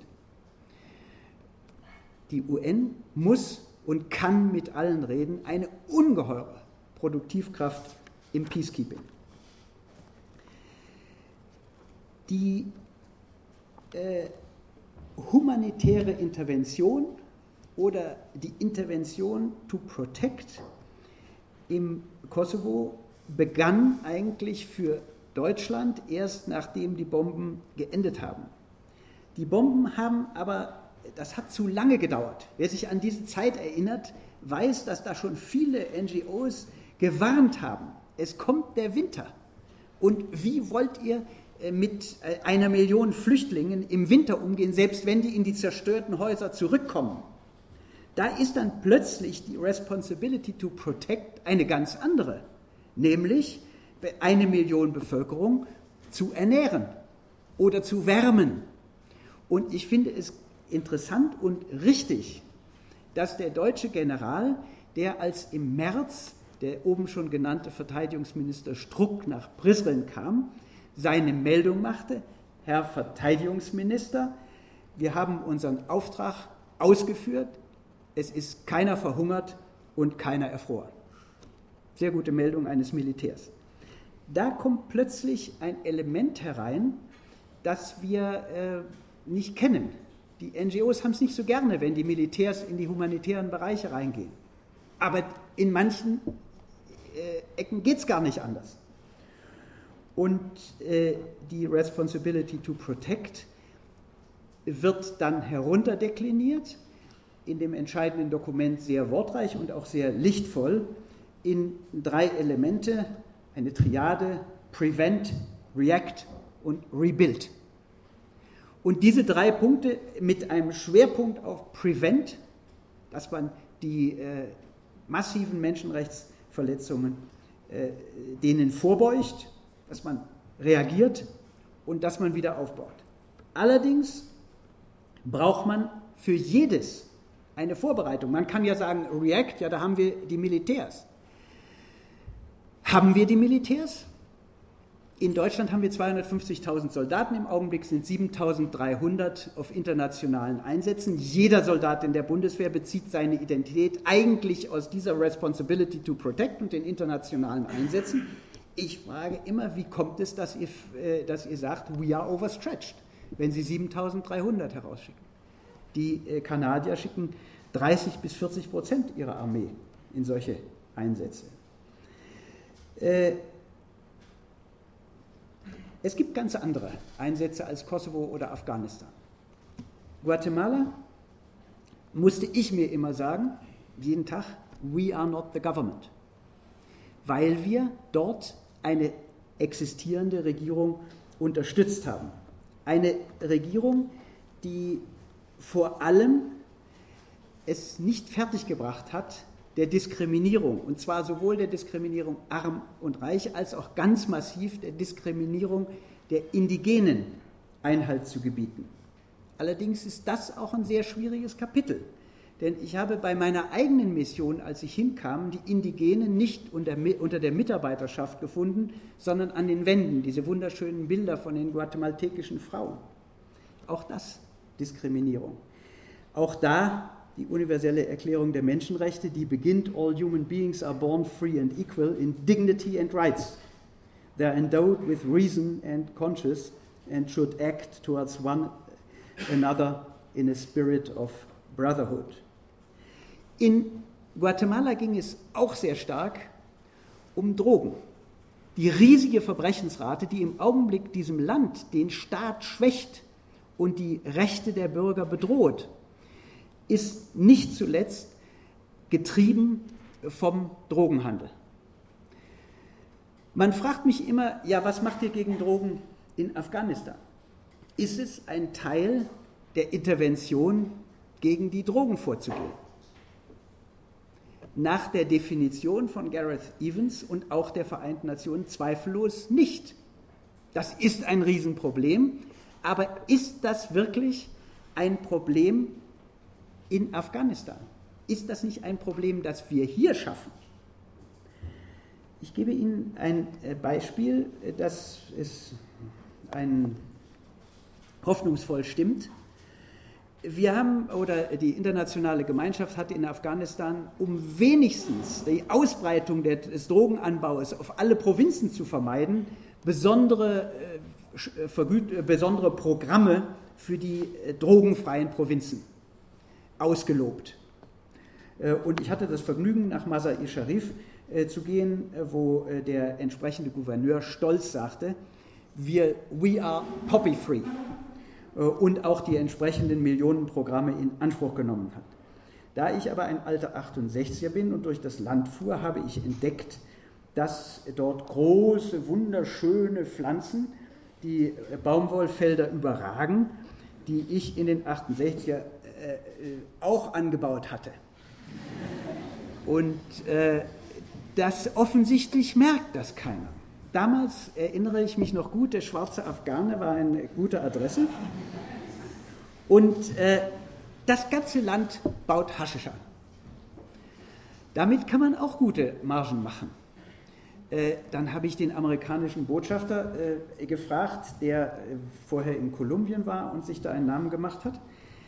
Die UN muss und kann mit allen reden, eine ungeheure Produktivkraft im Peacekeeping. Die humanitäre Intervention oder die Intervention to protect im Kosovo begann eigentlich für Deutschland erst nachdem die Bomben geendet haben. Die Bomben haben aber, das hat zu lange gedauert. Wer sich an diese Zeit erinnert, weiß, dass da schon viele NGOs gewarnt haben. Es kommt der Winter. Und wie wollt ihr mit 1 Million Flüchtlingen im Winter umgehen, selbst wenn die in die zerstörten Häuser zurückkommen? Da ist dann plötzlich die Responsibility to Protect eine ganz andere, nämlich 1 Million Bevölkerung zu ernähren oder zu wärmen. Und ich finde es interessant und richtig, dass der deutsche General, der als im März der oben schon genannte Verteidigungsminister Struck nach Prizren kam, seine Meldung machte: Herr Verteidigungsminister, wir haben unseren Auftrag ausgeführt, es ist keiner verhungert und keiner erfroren. Sehr gute Meldung eines Militärs. Da kommt plötzlich ein Element herein, das wir nicht kennen. Die NGOs haben es nicht so gerne, wenn die Militärs in die humanitären Bereiche reingehen. Aber in manchen Ecken geht es gar nicht anders. Und die Responsibility to Protect wird dann herunterdekliniert, in dem entscheidenden Dokument sehr wortreich und auch sehr lichtvoll, in 3 Elemente, eine Triade: Prevent, React und Rebuild. Und diese 3 Punkte mit einem Schwerpunkt auf Prevent, dass man die massiven Menschenrechtsverletzungen denen vorbeugt, dass man reagiert und dass man wieder aufbaut. Allerdings braucht man für jedes eine Vorbereitung. Man kann ja sagen, React, ja, da haben wir die Militärs. Haben wir die Militärs? In Deutschland haben wir 250.000 Soldaten, im Augenblick sind 7.300 auf internationalen Einsätzen. Jeder Soldat in der Bundeswehr bezieht seine Identität eigentlich aus dieser Responsibility to Protect und den internationalen Einsätzen. Ich frage immer, wie kommt es, dass ihr sagt, we are overstretched, wenn Sie 7.300 herausschicken? Die Kanadier schicken 30-40% ihrer Armee in solche Einsätze. Es gibt ganz andere Einsätze als Kosovo oder Afghanistan. Guatemala musste ich mir immer sagen, jeden Tag, we are not the government, weil wir dort eine existierende Regierung unterstützt haben. Eine Regierung, die vor allem es nicht fertiggebracht hat, der Diskriminierung, und zwar sowohl der Diskriminierung arm und reich, als auch ganz massiv der Diskriminierung der Indigenen Einhalt zu gebieten. Allerdings ist das auch ein sehr schwieriges Kapitel, denn ich habe bei meiner eigenen Mission, als ich hinkam, die Indigenen nicht unter der Mitarbeiterschaft gefunden, sondern an den Wänden, diese wunderschönen Bilder von den guatemaltekischen Frauen. Auch das Diskriminierung. Auch da die universelle Erklärung der Menschenrechte, die beginnt: All human beings are born free and equal in dignity and rights. They are endowed with reason and conscience and should act towards one another in a spirit of brotherhood. In Guatemala ging es auch sehr stark um Drogen. Die riesige Verbrechensrate, die im Augenblick diesem Land den Staat schwächt und die Rechte der Bürger bedroht, ist nicht zuletzt getrieben vom Drogenhandel. Man fragt mich immer, ja, was macht ihr gegen Drogen in Afghanistan? Ist es ein Teil der Intervention, gegen die Drogen vorzugehen? Nach der Definition von Gareth Evans und auch der Vereinten Nationen zweifellos nicht. Das ist ein Riesenproblem, aber ist das wirklich ein Problem in Afghanistan? Ist das nicht ein Problem, das wir hier schaffen? Ich gebe Ihnen ein Beispiel, das hoffnungsvoll stimmt. Wir haben, oder die internationale Gemeinschaft hat in Afghanistan, um wenigstens die Ausbreitung des Drogenanbaus auf alle Provinzen zu vermeiden, besondere Programme für die drogenfreien Provinzen ausgelobt. Und ich hatte das Vergnügen, nach Mazar-i Sharif zu gehen, wo der entsprechende Gouverneur stolz sagte, we are poppy free, und auch die entsprechenden Millionenprogramme in Anspruch genommen hat. Da ich aber ein alter 68er bin und durch das Land fuhr, habe ich entdeckt, dass dort große, wunderschöne Pflanzen die Baumwollfelder überragen, die ich in den 68er auch angebaut hatte. Und das offensichtlich merkt das keiner. Damals erinnere ich mich noch gut, der schwarze Afghane war eine gute Adresse. Und das ganze Land baut Haschisch an. Damit kann man auch gute Margen machen. Dann habe ich den amerikanischen Botschafter gefragt, der vorher in Kolumbien war und sich da einen Namen gemacht hat.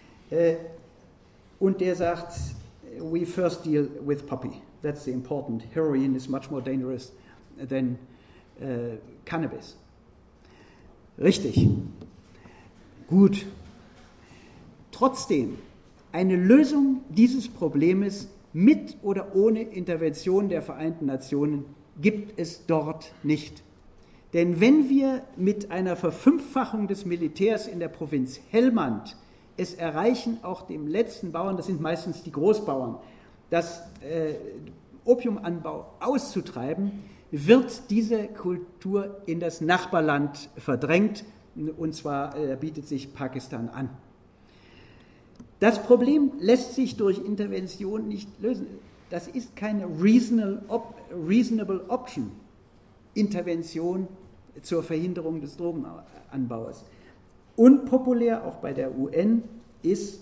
Und der sagt, we first deal with poppy. That's the important. Heroin is much more dangerous than Cannabis. Richtig. Gut. Trotzdem, eine Lösung dieses Problems mit oder ohne Intervention der Vereinten Nationen gibt es dort nicht. Denn wenn wir mit einer Verfünffachung des Militärs in der Provinz Helmand es erreichen, auch dem letzten Bauern, das sind meistens die Großbauern, das Opiumanbau auszutreiben, wird diese Kultur in das Nachbarland verdrängt, und zwar bietet sich Pakistan an. Das Problem lässt sich durch Intervention nicht lösen. Das ist keine reasonable option, Intervention zur Verhinderung des Drogenanbaus. Unpopulär, auch bei der UN, ist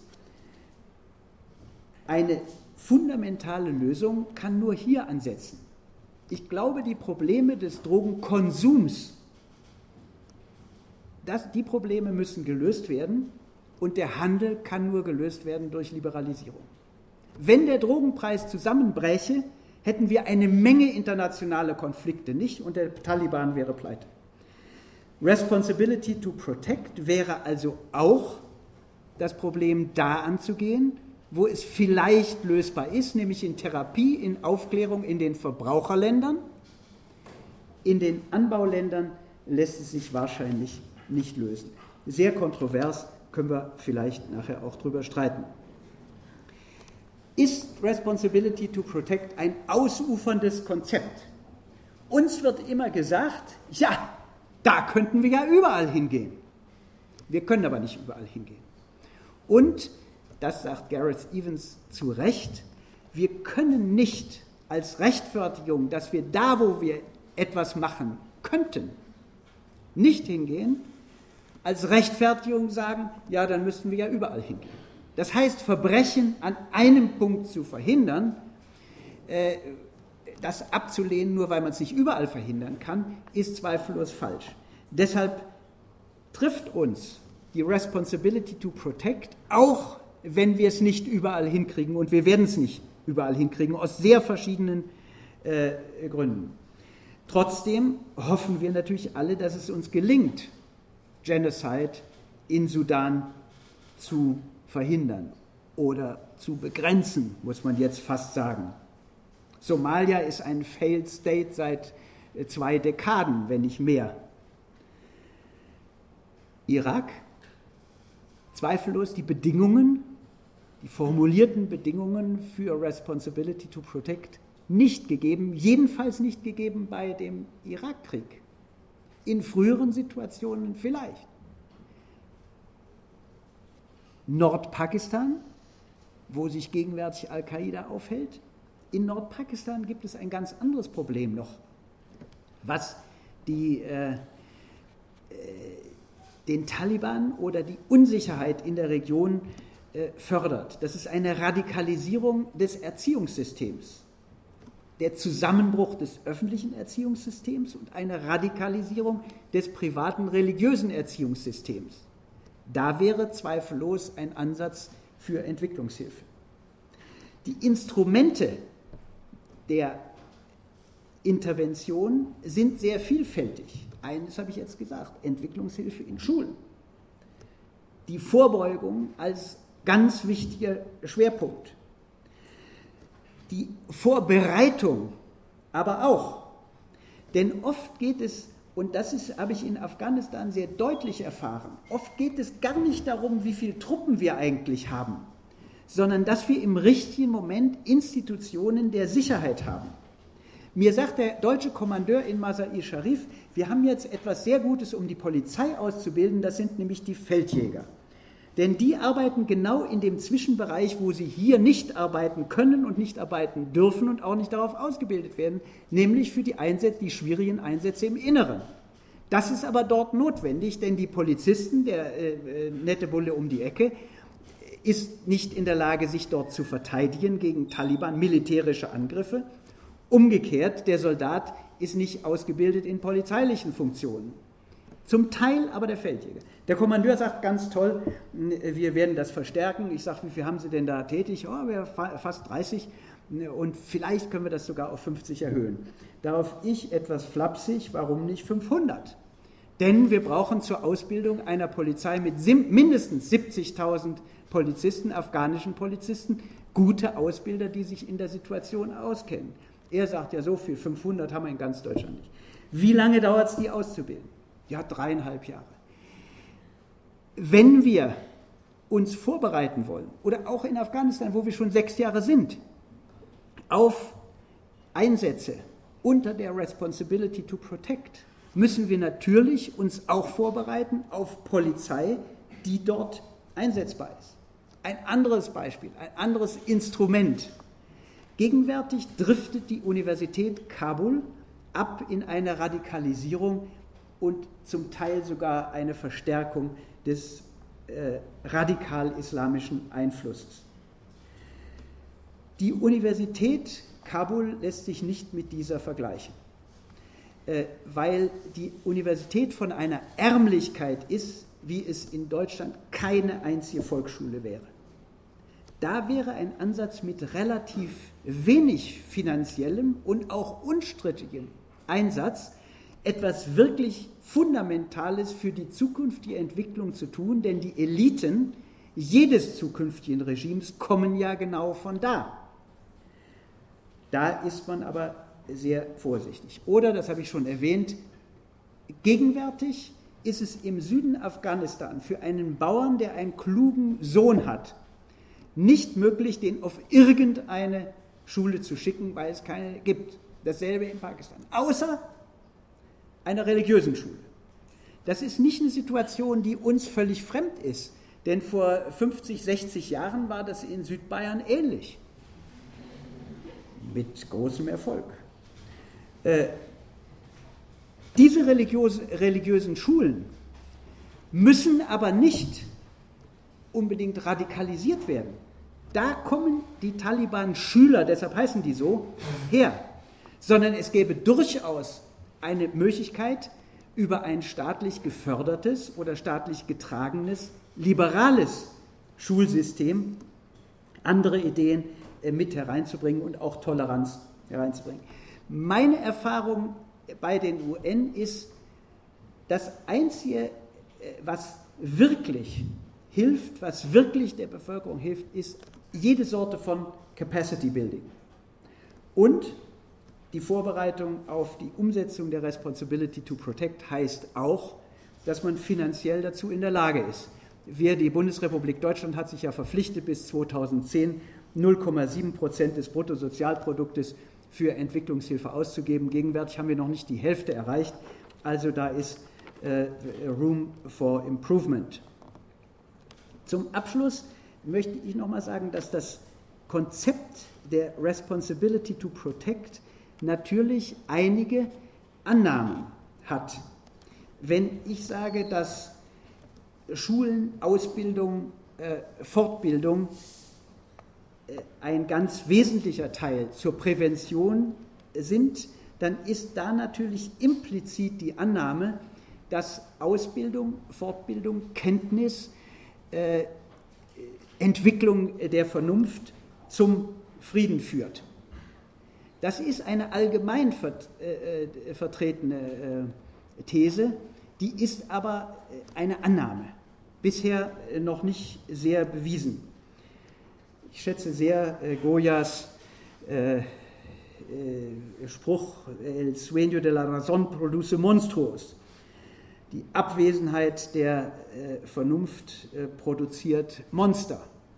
eine fundamentale Lösung, kann nur hier ansetzen. Ich glaube, die Probleme des Drogenkonsums, die Probleme müssen gelöst werden, und der Handel kann nur gelöst werden durch Liberalisierung. Wenn der Drogenpreis zusammenbräche, hätten wir eine Menge internationale Konflikte nicht, und der Taliban wäre pleite. Responsibility to protect wäre also auch das Problem da anzugehen, wo es vielleicht lösbar ist, nämlich in Therapie, in Aufklärung in den Verbraucherländern. In den Anbauländern lässt es sich wahrscheinlich nicht lösen. Sehr kontrovers, können wir vielleicht nachher auch drüber streiten. Ist Responsibility to Protect ein ausuferndes Konzept? Uns wird immer gesagt, ja, da könnten wir ja überall hingehen. Wir können aber nicht überall hingehen. Und, das sagt Gareth Evans zu Recht, wir können nicht als Rechtfertigung, dass wir da, wo wir etwas machen könnten, nicht hingehen, als Rechtfertigung sagen, ja, dann müssten wir ja überall hingehen. Das heißt, Verbrechen an einem Punkt zu verhindern, das abzulehnen, nur weil man es nicht überall verhindern kann, ist zweifellos falsch. Deshalb trifft uns die Responsibility to Protect, auch wenn wir es nicht überall hinkriegen, und wir werden es nicht überall hinkriegen, aus sehr verschiedenen Gründen. Trotzdem hoffen wir natürlich alle, dass es uns gelingt, Genocide in Sudan zu verhindern oder zu begrenzen, muss man jetzt fast sagen. Somalia ist ein Failed State seit 2 Dekaden, wenn nicht mehr. Irak, zweifellos die Bedingungen, die formulierten Bedingungen für Responsibility to Protect nicht gegeben, jedenfalls nicht gegeben bei dem Irakkrieg. In früheren Situationen vielleicht. Nordpakistan, wo sich gegenwärtig Al-Qaida aufhält. In Nordpakistan gibt es ein ganz anderes Problem noch, was den Taliban oder die Unsicherheit in der Region fördert. Das ist eine Radikalisierung des Erziehungssystems, der Zusammenbruch des öffentlichen Erziehungssystems und eine Radikalisierung des privaten religiösen Erziehungssystems. Da wäre zweifellos ein Ansatz für Entwicklungshilfe. Die Instrumente der Intervention sind sehr vielfältig. Eines habe ich jetzt gesagt, Entwicklungshilfe in Schulen. Die Vorbeugung als ganz wichtiger Schwerpunkt. die Vorbereitung aber auch. Denn oft geht es, und habe ich in Afghanistan sehr deutlich erfahren, oft geht es gar nicht darum, wie viele Truppen wir eigentlich haben, sondern dass wir im richtigen Moment Institutionen der Sicherheit haben. Mir sagt der deutsche Kommandeur in Mazar-i Sharif, wir haben jetzt etwas sehr Gutes, um die Polizei auszubilden, das sind nämlich die Feldjäger. Denn die arbeiten genau in dem Zwischenbereich, wo sie hier nicht arbeiten können und nicht arbeiten dürfen und auch nicht darauf ausgebildet werden, nämlich für die schwierigen Einsätze im Inneren. Das ist aber dort notwendig, denn die Polizisten, der nette Bulle um die Ecke, ist nicht in der Lage, sich dort zu verteidigen gegen Taliban, militärische Angriffe. Umgekehrt, der Soldat ist nicht ausgebildet in polizeilichen Funktionen. Zum Teil aber der Feldjäger. Der Kommandeur sagt ganz toll, wir werden das verstärken. Ich sage, wie viel haben Sie denn da tätig? Oh, wir fast 30 und vielleicht können wir das sogar auf 50 erhöhen. Darauf ich etwas flapsig, warum nicht 500? Denn wir brauchen zur Ausbildung einer Polizei mit mindestens 70.000 Polizisten, afghanischen Polizisten, gute Ausbilder, die sich in der Situation auskennen. Er sagt ja, so viel, 500 haben wir in ganz Deutschland nicht. Wie lange dauert es, die auszubilden? Ja, 3,5 Jahre. Wenn wir uns vorbereiten wollen, oder auch in Afghanistan, wo wir schon 6 Jahre sind, auf Einsätze unter der Responsibility to Protect, müssen wir natürlich uns auch vorbereiten auf Polizei, die dort einsetzbar ist. Ein anderes Beispiel, ein anderes Instrument. Gegenwärtig driftet die Universität Kabul ab in eine Radikalisierung und zum Teil sogar eine Verstärkung des radikal-islamischen Einflusses. Die Universität Kabul lässt sich nicht mit dieser vergleichen, weil die Universität von einer Ärmlichkeit ist, wie es in Deutschland keine einzige Volksschule wäre. Da wäre ein Ansatz mit relativ wenig finanziellem und auch unstrittigem Einsatz etwas wirklich Fundamentales für die zukünftige Entwicklung zu tun, denn die Eliten jedes zukünftigen Regimes kommen ja genau von da. Da ist man aber sehr vorsichtig. Oder, das habe ich schon erwähnt, gegenwärtig ist es im Süden Afghanistan für einen Bauern, der einen klugen Sohn hat, nicht möglich, den auf irgendeine Schule zu schicken, weil es keine gibt. Dasselbe in Pakistan. Außer einer religiösen Schule. Das ist nicht eine Situation, die uns völlig fremd ist, denn vor 50, 60 Jahren war das in Südbayern ähnlich. Mit großem Erfolg. Diese religiösen Schulen müssen aber nicht unbedingt radikalisiert werden. Da kommen die Taliban-Schüler, deshalb heißen die so, her. Sondern es gäbe durchaus eine Möglichkeit, über ein staatlich gefördertes oder staatlich getragenes, liberales Schulsystem andere Ideen mit hereinzubringen und auch Toleranz hereinzubringen. Meine Erfahrung bei den UN ist, das Einzige, was wirklich hilft, was wirklich der Bevölkerung hilft, ist jede Sorte von Capacity Building und die Vorbereitung auf die Umsetzung der Responsibility to Protect heißt auch, dass man finanziell dazu in der Lage ist. Die Bundesrepublik Deutschland hat sich ja verpflichtet, bis 2010 0,7% des Bruttosozialproduktes für Entwicklungshilfe auszugeben. Gegenwärtig haben wir noch nicht die Hälfte erreicht, also da ist Room for Improvement. Zum Abschluss möchte ich noch mal sagen, dass das Konzept der Responsibility to Protect natürlich einige Annahmen hat. Wenn ich sage, dass Schulen, Ausbildung, Fortbildung ein ganz wesentlicher Teil zur Prävention sind, dann ist da natürlich implizit die Annahme, dass Ausbildung, Fortbildung, Kenntnis, Entwicklung der Vernunft zum Frieden führt. Das ist eine allgemein vertretene These, die ist aber eine Annahme, bisher noch nicht sehr bewiesen. Ich schätze sehr Goyas Spruch, el sueño de la razón produce monstruos. Die Abwesenheit der Vernunft produziert Monster.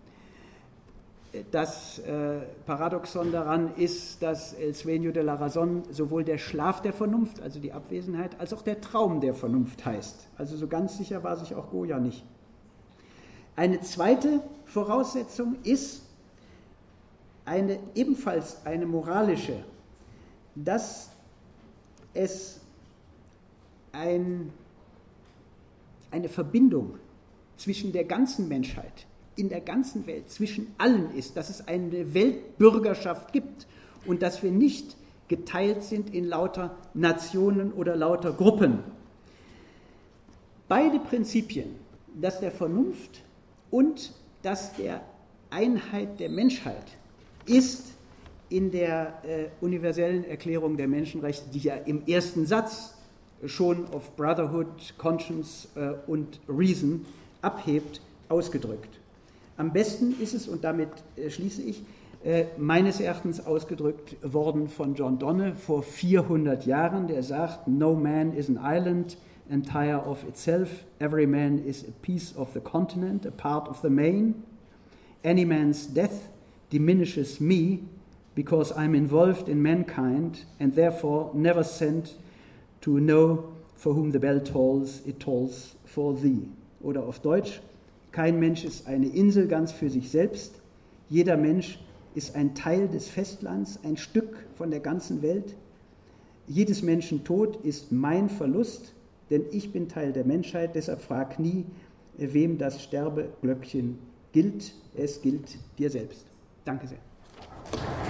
Das Paradoxon daran ist, dass el sueño de la razón sowohl der Schlaf der Vernunft, also die Abwesenheit, als auch der Traum der Vernunft heißt. Also so ganz sicher war sich auch Goya nicht. Eine zweite Voraussetzung ist ebenfalls eine moralische, dass es eine Verbindung zwischen der ganzen Menschheit, in der ganzen Welt, zwischen allen ist, dass es eine Weltbürgerschaft gibt und dass wir nicht geteilt sind in lauter Nationen oder lauter Gruppen. Beide Prinzipien, das der Vernunft und das der Einheit der Menschheit, ist in der universellen Erklärung der Menschenrechte, die ja im ersten Satz schon auf Brotherhood, Conscience und Reason abhebt, ausgedrückt. Am besten ist es, und damit schließe ich, meines Erachtens ausgedrückt worden von John Donne vor 400 Jahren, der sagt, no man is an island, entire of itself, every man is a piece of the continent, a part of the main, any man's death diminishes me because I'm involved in mankind and therefore never sent to know for whom the bell tolls, it tolls for thee. Oder auf Deutsch, kein Mensch ist eine Insel ganz für sich selbst, jeder Mensch ist ein Teil des Festlands, ein Stück von der ganzen Welt. Jedes Menschen Tod ist mein Verlust, denn ich bin Teil der Menschheit, deshalb frag nie, wem das Sterbeglöckchen gilt, es gilt dir selbst. Danke sehr.